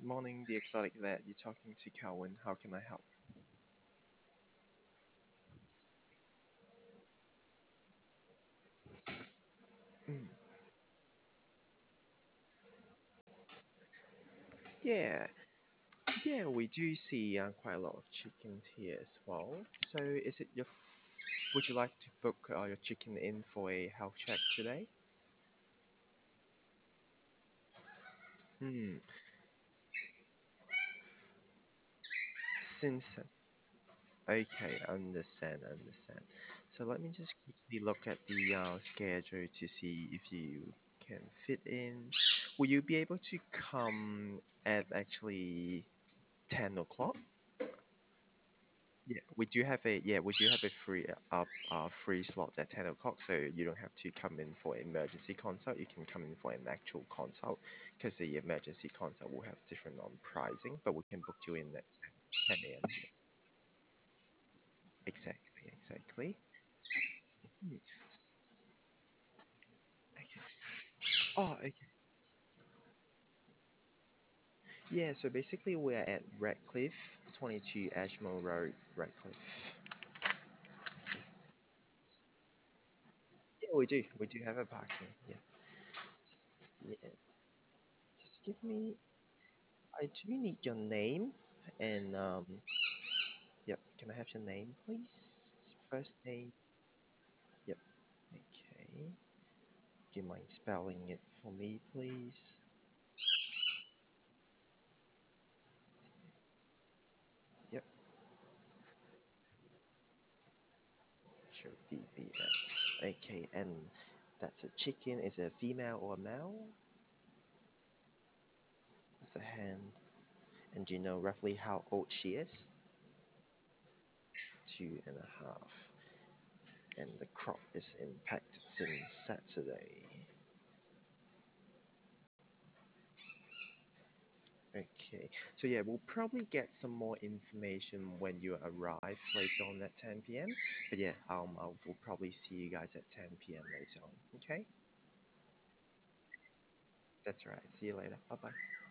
Morning, the exotic vet. You're talking to Calvin. How can I help? Mm. Yeah, yeah, we do see quite a lot of chickens here as well. So, is it would you like to book your chicken in for a health check today? Hmm. Since okay, understand. So let me just quickly look at the schedule to see if you can fit in. Will you be able to come at actually 10 o'clock? We do have a free slot at 10 o'clock, so you don't have to come in for emergency consult. You can come in for an actual consult, because the emergency consult will have different on pricing, but we can book you in at 10 a.m. Exactly. Hmm. Okay. Oh, okay. Yeah. So basically, we're at Redcliffe, 22 Ashmore Road, Redcliffe. Yeah, we do. We do have a parking. Yeah. Yeah. Just give me. I do need your name and yep. Can I have your name, please? First name. Yep. Okay. Do you mind spelling it for me, please? Yep. Sure. DBS. Okay. And that's a chicken. Is it a female or a male? It's a hen. And do you know roughly how old she is? 2.5. And the crop is impacted since Saturday. Okay, so yeah, we'll probably get some more information when you arrive later on at 10 p.m. But yeah, we'll probably see you guys at 10 p.m. later on. Okay, that's right. See you later. Bye bye.